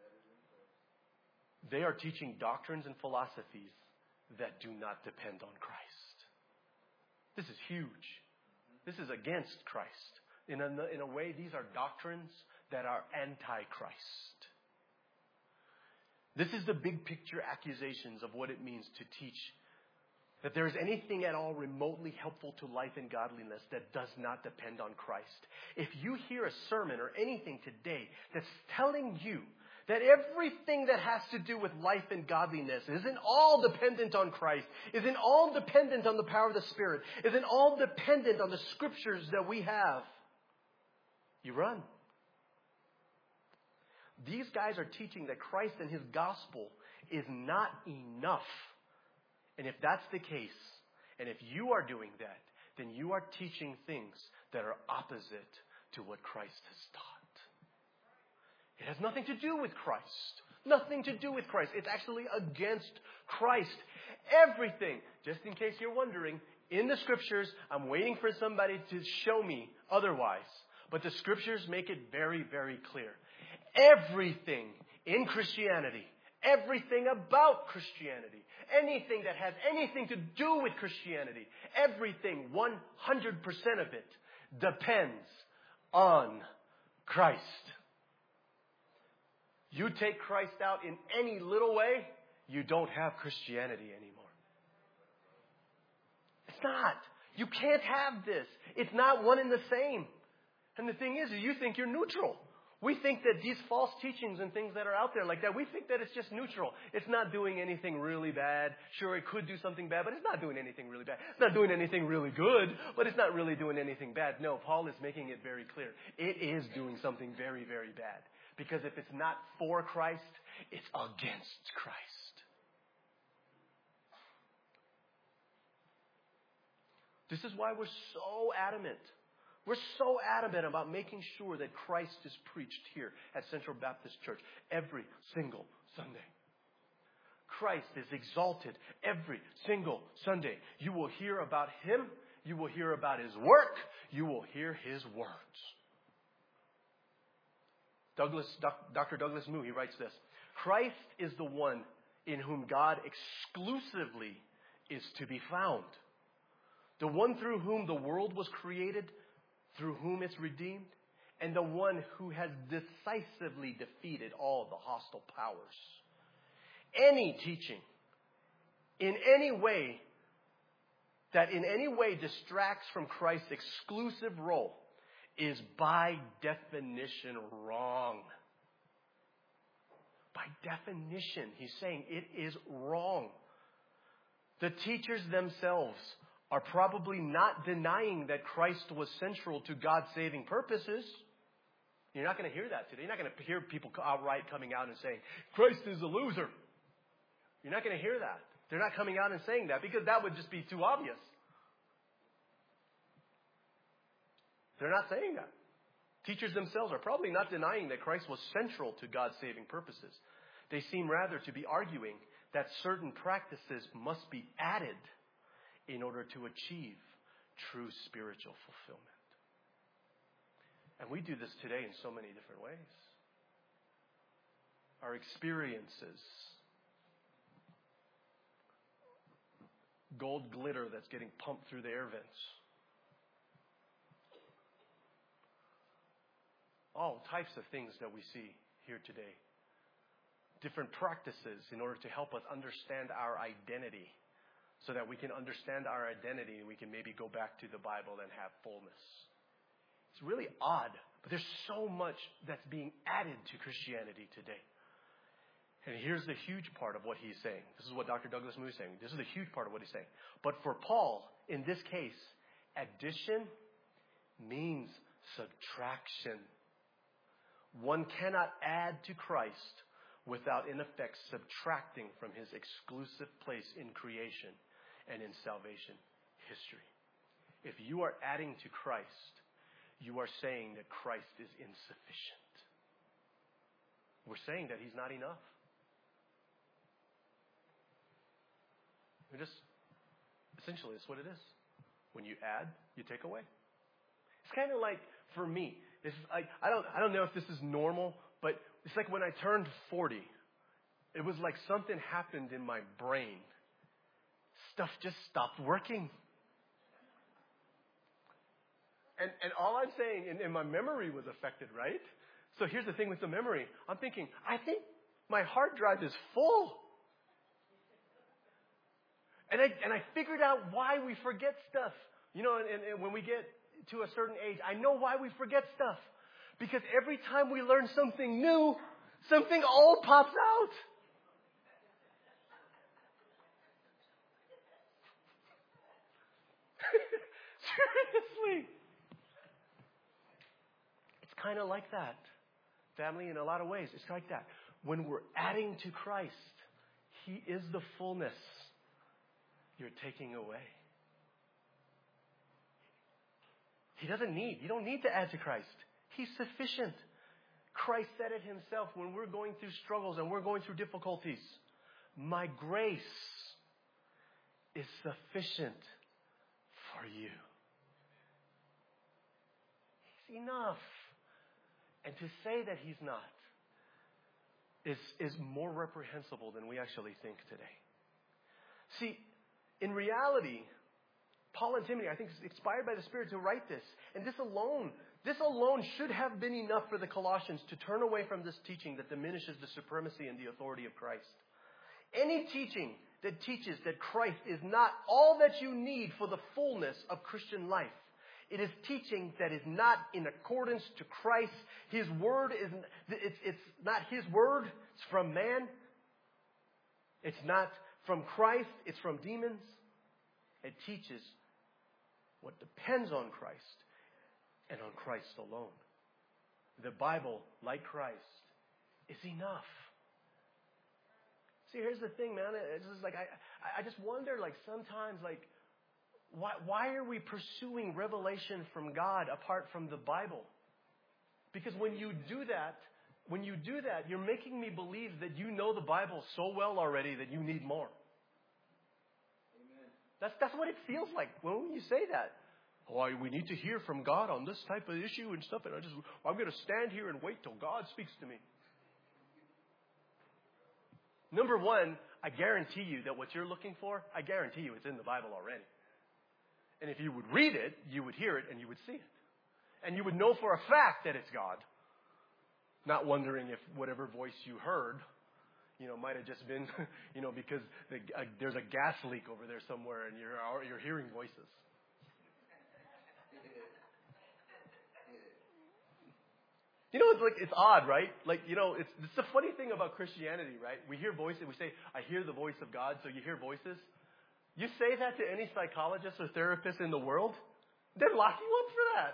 They are teaching doctrines and philosophies that do not depend on Christ. This is huge. This is against Christ. In a, in a way, these are doctrines that are anti-Christ. This is the big picture accusations of what it means to teach that there is anything at all remotely helpful to life and godliness that does not depend on Christ. If you hear a sermon or anything today that's telling you that everything that has to do with life and godliness isn't all dependent on Christ, isn't all dependent on the power of the Spirit, isn't all dependent on the scriptures that we have, you run. These guys are teaching that Christ and His gospel is not enough. And if that's the case, and if you are doing that, then you are teaching things that are opposite to what Christ has taught. It has nothing to do with Christ. Nothing to do with Christ. It's actually against Christ. Everything, just in case you're wondering, in the scriptures, I'm waiting for somebody to show me otherwise. But the scriptures make it very, very clear. Everything in Christianity, everything about Christianity, anything that has anything to do with Christianity, everything, one hundred percent of it, depends on Christ. You take Christ out in any little way, you don't have Christianity anymore. It's not. You can't have this. It's not one and the same. And the thing is, you think you're neutral. We think that these false teachings and things that are out there like that, we think that it's just neutral. It's not doing anything really bad. Sure, it could do something bad, but it's not doing anything really bad. It's not doing anything really good, but it's not really doing anything bad. No, Paul is making it very clear. It is doing something very, very bad. Because if it's not for Christ, it's against Christ. This is why we're so adamant. We're so adamant about making sure that Christ is preached here at Central Baptist Church every single Sunday. Christ is exalted every single Sunday. You will hear about Him. You will hear about His work. You will hear His words. Douglas, Doctor Douglas Moo, he writes this. Christ is the one in whom God exclusively is to be found. The one through whom the world was created, through whom it's redeemed, and the one who has decisively defeated all the hostile powers. Any teaching in any way that in any way distracts from Christ's exclusive role is by definition wrong. By definition, he's saying it is wrong. The teachers themselves are probably not denying that Christ was central to God's saving purposes. You're not going to hear that today. You're not going to hear people outright coming out and saying, Christ is a loser. You're not going to hear that. They're not coming out and saying that because that would just be too obvious. They're not saying that. Teachers themselves are probably not denying that Christ was central to God's saving purposes. They seem rather to be arguing that certain practices must be added in order to achieve true spiritual fulfillment. And we do this today in so many different ways. Our experiences, gold glitter that's getting pumped through the air vents, all types of things that we see here today. Different practices in order to help us understand our identity, so that we can understand our identity and we can maybe go back to the Bible and have fullness. It's really odd, but there's so much that's being added to Christianity today. And here's the huge part of what he's saying. This is what Doctor Douglas Moo is saying. This is the huge part of what he's saying. But for Paul, in this case, addition means subtraction. One cannot add to Christ without, in effect, subtracting from His exclusive place in creation and in salvation history. If you are adding to Christ, you are saying that Christ is insufficient. We're saying that He's not enough. We're just, essentially, it's what it is. When you add, you take away. It's kind of like, for me, it's like, I don't, I don't know if this is normal, but it's like when I turned forty, it was like something happened in my brain. Stuff just stopped working. And and all I'm saying, and, and my memory was affected, right? So here's the thing with the memory. I'm thinking, I think my hard drive is full. And I, and I figured out why we forget stuff. You know, and, and when we get to a certain age, I know why we forget stuff. Because every time we learn something new, something old pops out. Seriously. It's kind of like that. Family, in a lot of ways, it's like that. When we're adding to Christ, He is the fullness you're taking away. He doesn't need, you don't need to add to Christ. He's sufficient. Christ said it Himself when we're going through struggles and we're going through difficulties. My grace is sufficient for you. He's enough. And to say that He's not is, is more reprehensible than we actually think today. See, in reality, Paul and Timothy, I think, is inspired by the Spirit to write this. And this alone, this alone should have been enough for the Colossians to turn away from this teaching that diminishes the supremacy and the authority of Christ. Any teaching that teaches that Christ is not all that you need for the fullness of Christian life, it is teaching that is not in accordance to Christ. His word is, it's, it's not His word. It's from man. It's not from Christ. It's from demons. It teaches what depends on Christ and on Christ alone. The Bible, like Christ, is enough. See, here's the thing, man. It's just like, I, I just wonder, like, sometimes, like, Why, why are we pursuing revelation from God apart from the Bible? Because when you do that, when you do that, you're making me believe that you know the Bible so well already that you need more. Amen. That's, that's what it feels like when you say that. Oh, we need to hear from God on this type of issue and stuff. And I just, I'm going to stand here and wait till God speaks to me. Number one, I guarantee you that what you're looking for, I guarantee you it's in the Bible already. And if you would read it, you would hear it and you would see it. And you would know for a fact that it's God. Not wondering if whatever voice you heard, you know, might have just been, you know, because the, uh, there's a gas leak over there somewhere and you're, you're hearing voices. You know, it's like, it's odd, right? Like, you know, it's, it's the funny thing about Christianity, right? We hear voices, we say, I hear the voice of God, so you hear voices. You say that to any psychologist or therapist in the world, they'd lock you up for that.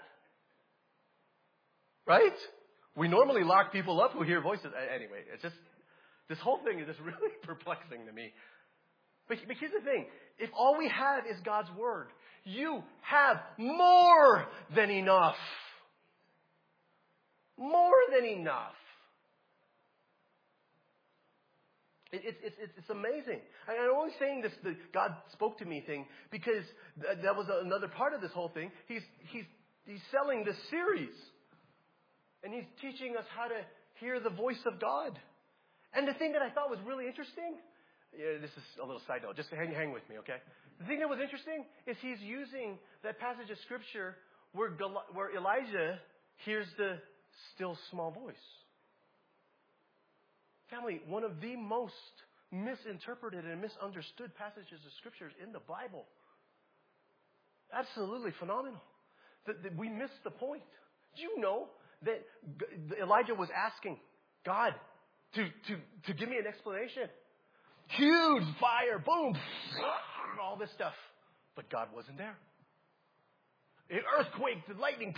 Right? We normally lock people up who hear voices. Anyway, it's just, this whole thing is just really perplexing to me. But, but here's the thing. If all we have is God's Word, you have more than enough. More than enough. It, it, it, it's amazing. I'm only saying this, the God spoke to me thing, because th- that was another part of this whole thing. He's, he's, he's selling this series. And He's teaching us how to hear the voice of God. And the thing that I thought was really interesting, yeah, this is a little side note, just hang, hang with me, okay? The thing that was interesting is He's using that passage of Scripture where, Gal- where Elijah hears the still small voice. Family, one of the most misinterpreted and misunderstood passages of Scriptures in the Bible. Absolutely phenomenal. That, that we missed the point. Do you know that Elijah was asking God to, to, to give me an explanation? Huge fire, boom, all this stuff. But God wasn't there. An earthquake, the lightning.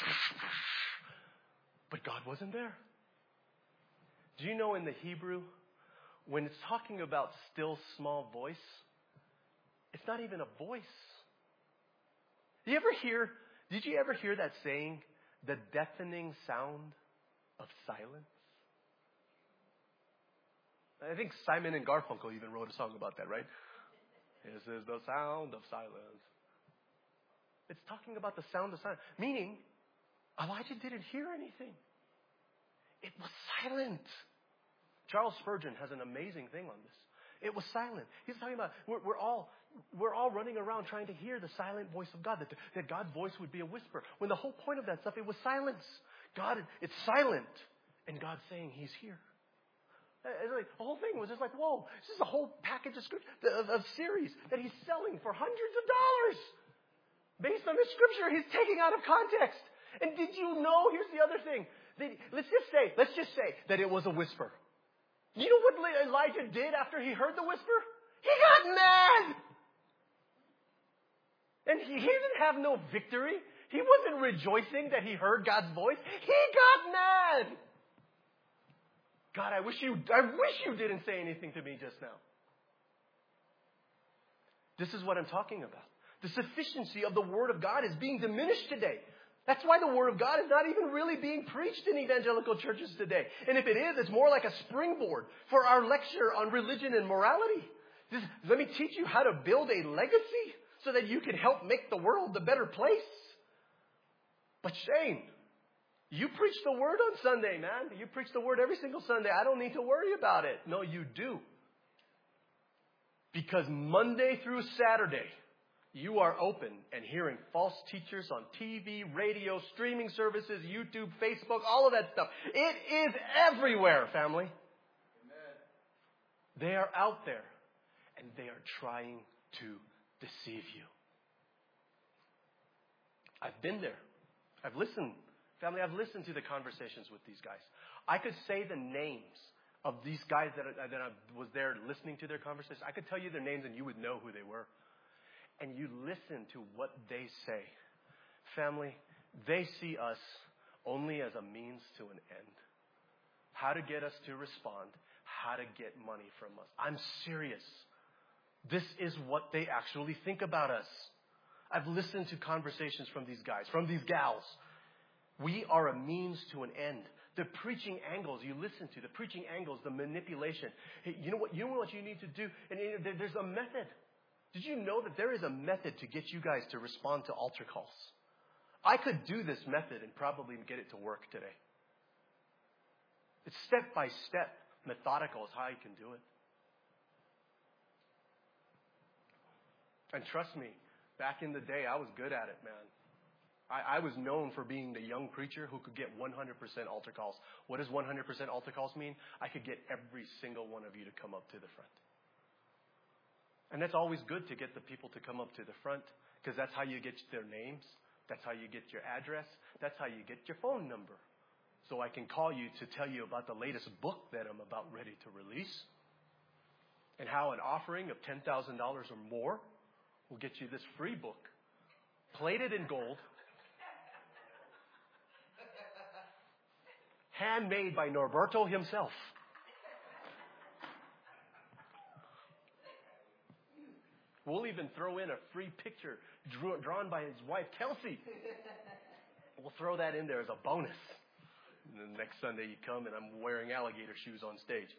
But God wasn't there. Do you know in the Hebrew, when it's talking about still small voice, it's not even a voice. Do you ever hear, did you ever hear that saying, the deafening sound of silence? I think Simon and Garfunkel even wrote a song about that, right? This is the sound of silence. It's talking about the sound of silence. Meaning, Elijah didn't hear anything. It was silent. Charles Spurgeon has an amazing thing on this. It was silent. He's talking about we're, we're all we're all running around trying to hear the silent voice of God. That, that God's voice would be a whisper. When the whole point of that stuff, it was silence. God, it's silent, and God's saying He's here. It's like, the whole thing was just like, whoa, this is a whole package of scripture, of, of series that he's selling for hundreds of dollars. Based on the scripture he's taking out of context. And did you know, here's the other thing. That, let's just say, let's just say that it was a whisper. You know what Elijah did after he heard the whisper? He got mad. And he, he didn't have no victory. He wasn't rejoicing that he heard God's voice. He got mad. God, I wish you, I wish you didn't say anything to me just now. This is what I'm talking about. The sufficiency of the Word of God is being diminished today. That's why the Word of God is not even really being preached in evangelical churches today. And if it is, it's more like a springboard for our lecture on religion and morality. This, let me teach you how to build a legacy so that you can help make the world a better place. But Shane, you preach the Word on Sunday, man. You preach the Word every single Sunday. I don't need to worry about it. No, you do. Because Monday through Saturday, you are open and hearing false teachers on T V, radio, streaming services, YouTube, Facebook, all of that stuff. It is everywhere, family. Amen. They are out there, and they are trying to deceive you. I've been there. I've listened. Family, I've listened to the conversations with these guys. I could say the names of these guys that, I, that I was there listening to their conversations. I could tell you their names and you would know who they were. And you listen to what they say. Family, they see us only as a means to an end. How to get us to respond. How to get money from us. I'm serious. This is what they actually think about us. I've listened to conversations from these guys, from these gals. We are a means to an end. The preaching angles you listen to, the preaching angles, the manipulation. Hey, you know what? You know what you need to do? And there's a method. Did you know that there is a method to get you guys to respond to altar calls? I could do this method and probably get it to work today. It's step by step, methodical is how you can do it. And trust me, back in the day, I was good at it, man. I, I was known for being the young preacher who could get one hundred percent altar calls. What does one hundred percent altar calls mean? I could get every single one of you to come up to the front. And that's always good to get the people to come up to the front because that's how you get their names. That's how you get your address. That's how you get your phone number. So I can call you to tell you about the latest book that I'm about ready to release and how an offering of ten thousand dollars or more will get you this free book, plated in gold, handmade by Norberto himself. We'll even throw in a free picture drew, drawn by his wife, Kelsey. We'll throw that in there as a bonus. And then next Sunday you come and I'm wearing alligator shoes on stage.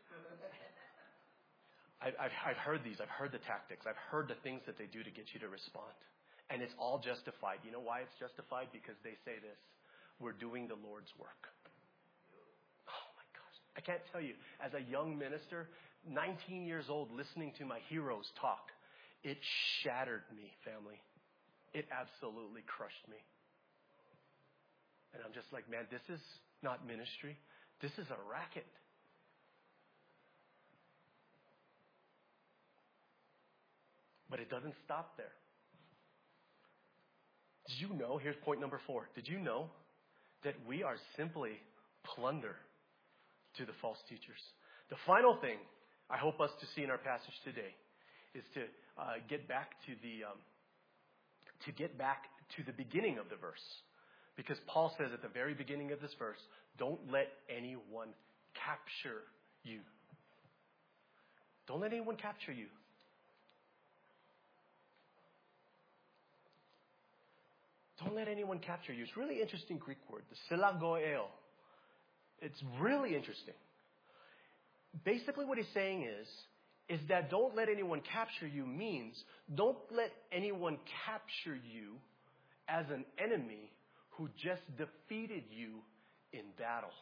I, I've, I've heard these. I've heard the tactics. I've heard the things that they do to get you to respond. And it's all justified. You know why it's justified? Because they say this. We're doing the Lord's work. Oh my gosh. I can't tell you. As a young minister, nineteen years old, listening to my heroes talk, it shattered me, family. It absolutely crushed me. And I'm just like, man, this is not ministry. This is a racket. But it doesn't stop there. Did you know, here's point number four. Did you know that we are simply plunder to the false teachers? The final thing I hope us to see in our passage today is to uh, get back to the um, to get back to the beginning of the verse, because Paul says at the very beginning of this verse, "Don't let anyone capture you." Don't let anyone capture you. Don't let anyone capture you. It's a really interesting Greek word, the selagoeo. It's really interesting. Basically, what he's saying is. is that don't let anyone capture you means don't let anyone capture you as an enemy who just defeated you in battle.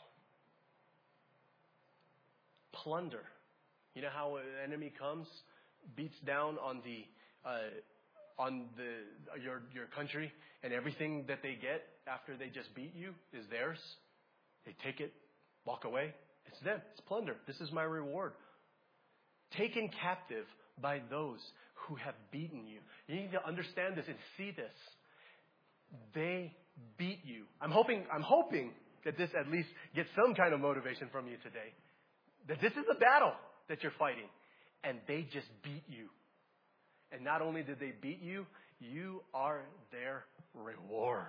Plunder. You know how an enemy comes, beats down on the uh, on the your your country, and everything that they get after they just beat you is theirs. They take it, walk away, It's them. It's plunder. This is my reward. Taken captive by those who have beaten you. You need to understand this and see this. They beat you. I'm hoping, I'm hoping that this at least gets some kind of motivation from you today. That this is a battle that you're fighting. And they just beat you. And not only did they beat you, you are their reward.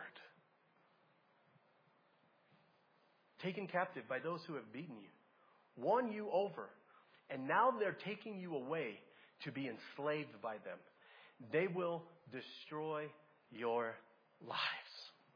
Taken captive by those who have beaten you, won you over, and now they're taking you away to be enslaved by them. They will destroy your lives.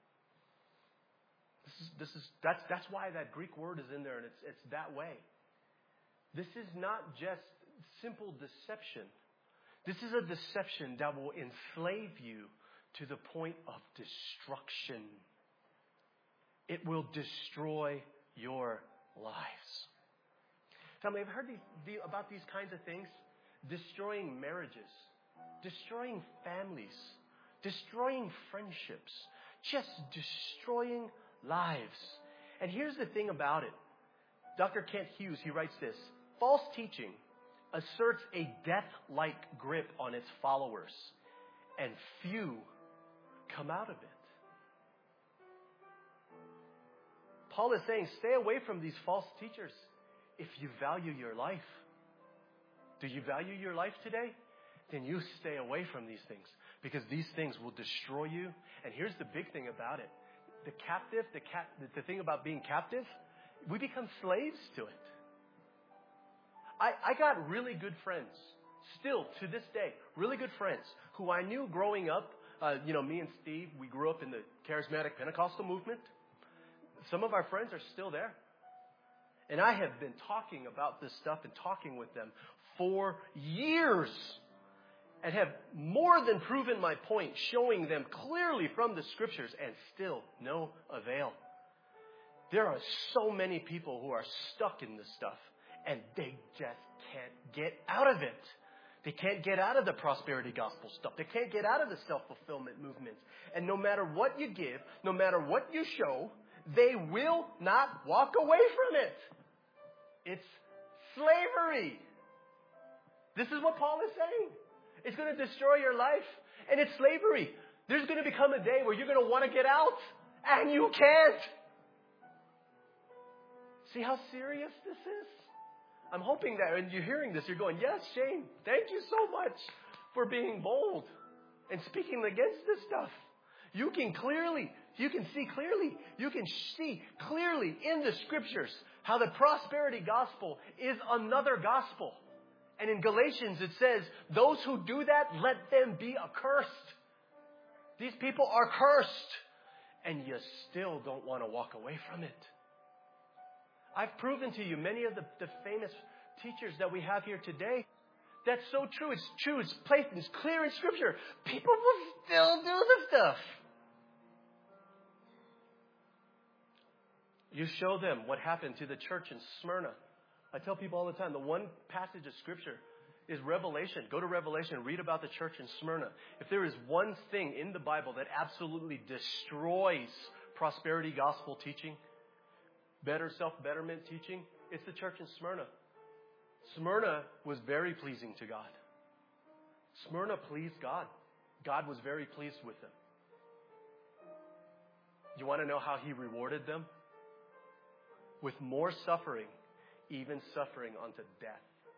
This is, this is, that's, that's why that Greek word is in there, and it's, it's that way. This is not just simple deception. This is a deception that will enslave you to the point of destruction. It will destroy your lives. Family, I've heard these, the, about these kinds of things. Destroying marriages. Destroying families. Destroying friendships. Just destroying lives. And here's the thing about it. Doctor Kent Hughes, he writes this. False teaching asserts a death-like grip on its followers, and few come out of it. Paul is saying, stay away from these false teachers if you value your life. Do you value your life today? Then you stay away from these things, because these things will destroy you. And here's the big thing about it. The captive, the, cap, the thing about being captive, we become slaves to it. I, I got really good friends, still to this day, really good friends who I knew growing up. Uh, you know, me and Steve, we grew up in the charismatic Pentecostal movement. Some of our friends are still there. And I have been talking about this stuff and talking with them for years and have more than proven my point, showing them clearly from the scriptures, and still no avail. There are so many people who are stuck in this stuff, and they just can't get out of it. They can't get out of the prosperity gospel stuff. They can't get out of the self-fulfillment movement. And no matter what you give, no matter what you show, they will not walk away from it. It's slavery. This is what Paul is saying. It's going to destroy your life. And it's slavery. There's going to become a day where you're going to want to get out, and you can't. See how serious this is? I'm hoping that when you're hearing this, you're going, yes, Shane, thank you so much for being bold and speaking against this stuff. You can clearly, you can see clearly, you can see clearly in the scriptures how the prosperity gospel is another gospel. And in Galatians it says, those who do that, let them be accursed. These people are cursed. And you still don't want to walk away from it. I've proven to you many of the, the famous teachers that we have here today. That's so true. It's true. It's placed. It's clear in Scripture. People will still do the stuff. You show them what happened to the church in Smyrna. I tell people all the time, the one passage of Scripture is Revelation. Go to Revelation. Read about the church in Smyrna. If there is one thing in the Bible that absolutely destroys prosperity gospel teaching, better self-betterment teaching, it's the church in Smyrna. Smyrna was very pleasing to God. Smyrna pleased God. God was very pleased with them. You want to know how He rewarded them? With more suffering, even suffering unto death.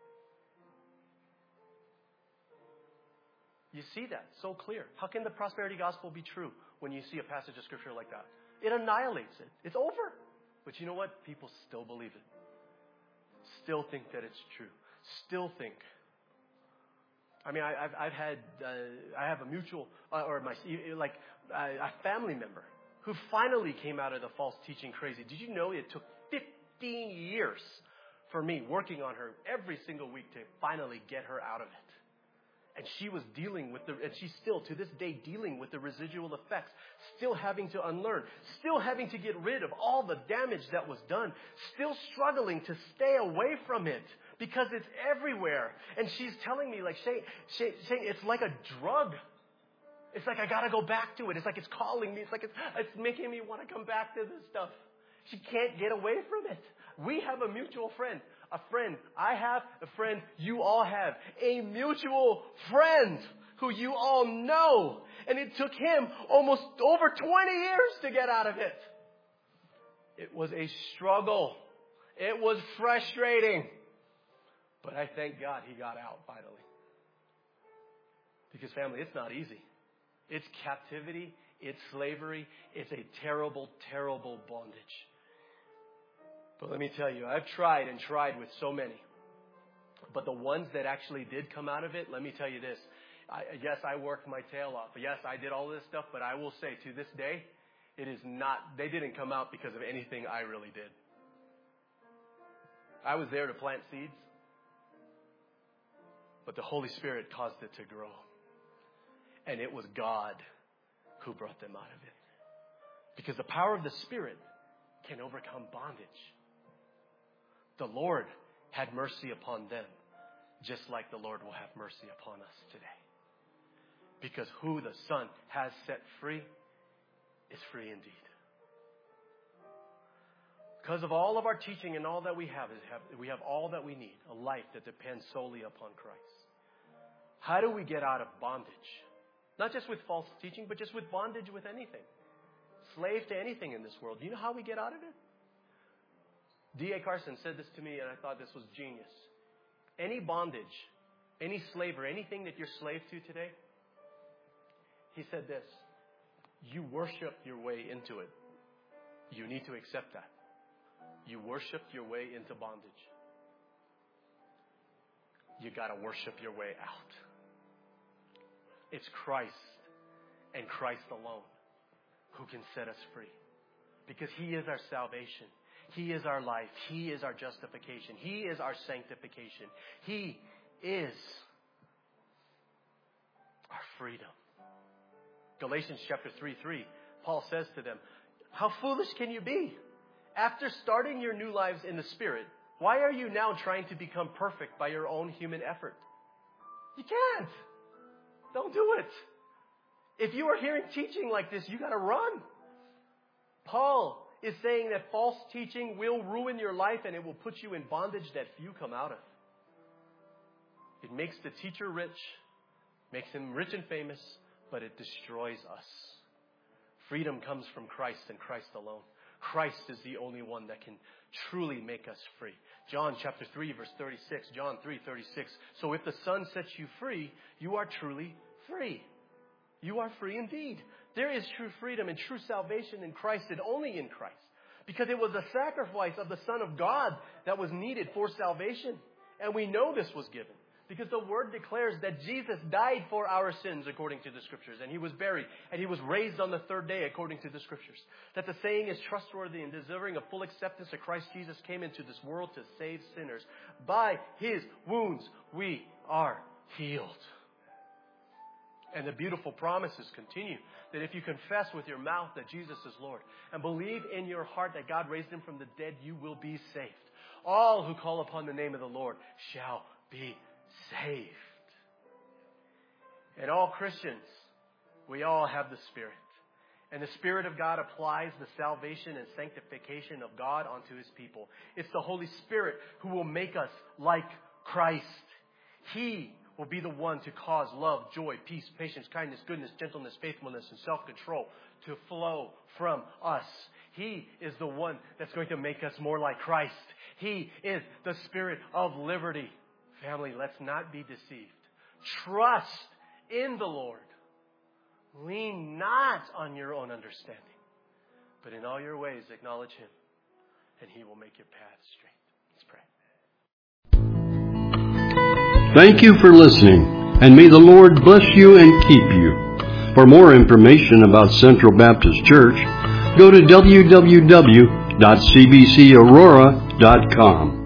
You see that so clear. How can the prosperity gospel be true when you see a passage of Scripture like that? It annihilates it. It's over. But you know what? People still believe it. Still think that it's true. Still think. I mean, I, I've, I've had, uh, I have a mutual, uh, or my, like, uh, a family member who finally came out of the false teaching crazy. Did you know it took fifteen years for me working on her every single week to finally get her out of it? And she was dealing with the, and she's still to this day dealing with the residual effects, still having to unlearn, still having to get rid of all the damage that was done, still struggling to stay away from it because it's everywhere. And she's telling me, like, Shane, Shane, Shane it's like a drug. It's like I got to go back to it. It's like it's calling me. It's like it's, it's making me want to come back to this stuff. She can't get away from it. We have a mutual friend. A friend I have, a friend you all have. A mutual friend who you all know. And it took him almost over twenty years to get out of it. It was a struggle. It was frustrating. But I thank God he got out finally. Because family, it's not easy. It's captivity. It's slavery. It's a terrible, terrible bondage. But let me tell you, I've tried and tried with so many. But the ones that actually did come out of it, let me tell you this. I, yes, I worked my tail off. Yes, I did all this stuff. But I will say to this day, it is not, they didn't come out because of anything I really did. I was there to plant seeds. But the Holy Spirit caused it to grow. And it was God who brought them out of it. Because the power of the Spirit can overcome bondage. The Lord had mercy upon them, just like the Lord will have mercy upon us today. Because who the Son has set free is free indeed. Because of all of our teaching and all that we have, we have all that we need, a life that depends solely upon Christ. How do we get out of bondage? Not just with false teaching, but just with bondage with anything. Slave to anything in this world. Do you know how we get out of it? D A Carson said this to me, and I thought this was genius. Any bondage, any slavery, anything that you're slave to today, he said this: you worship your way into it. You need to accept that. You worshiped your way into bondage. You got to worship your way out. It's Christ and Christ alone who can set us free. Because he is our salvation. He is our life. He is our justification. He is our sanctification. He is our freedom. Galatians chapter three, three, Paul says to them, how foolish can you be? After starting your new lives in the Spirit, why are you now trying to become perfect by your own human effort? You can't. Don't do it. If you are hearing teaching like this, you got to run. Paul is saying that false teaching will ruin your life and it will put you in bondage that few come out of. It makes the teacher rich, makes him rich and famous, but it destroys us. Freedom comes from Christ and Christ alone. Christ is the only one that can truly make us free. John chapter three, verse thirty-six. John three, thirty-six. So if the Son sets you free, you are truly free. You are free indeed. There is true freedom and true salvation in Christ and only in Christ. Because it was the sacrifice of the Son of God that was needed for salvation. And we know this was given. Because the Word declares that Jesus died for our sins according to the Scriptures. And He was buried. And He was raised on the third day according to the Scriptures. That the saying is trustworthy and deserving of full acceptance that Christ Jesus came into this world to save sinners. By His wounds we are healed. And the beautiful promises continue that if you confess with your mouth that Jesus is Lord and believe in your heart that God raised Him from the dead, you will be saved. All who call upon the name of the Lord shall be saved. And all Christians, we all have the Spirit. And the Spirit of God applies the salvation and sanctification of God onto His people. It's the Holy Spirit who will make us like Christ. He will be the one to cause love, joy, peace, patience, kindness, goodness, gentleness, faithfulness, and self-control to flow from us. He is the one that's going to make us more like Christ. He is the Spirit of liberty. Family, let's not be deceived. Trust in the Lord. Lean not on your own understanding, but in all your ways acknowledge Him, and He will make your path straight. Let's pray.
Thank you for listening, and may the Lord bless you and keep you. For more information about Central Baptist Church, go to w w w dot c b c aurora dot com.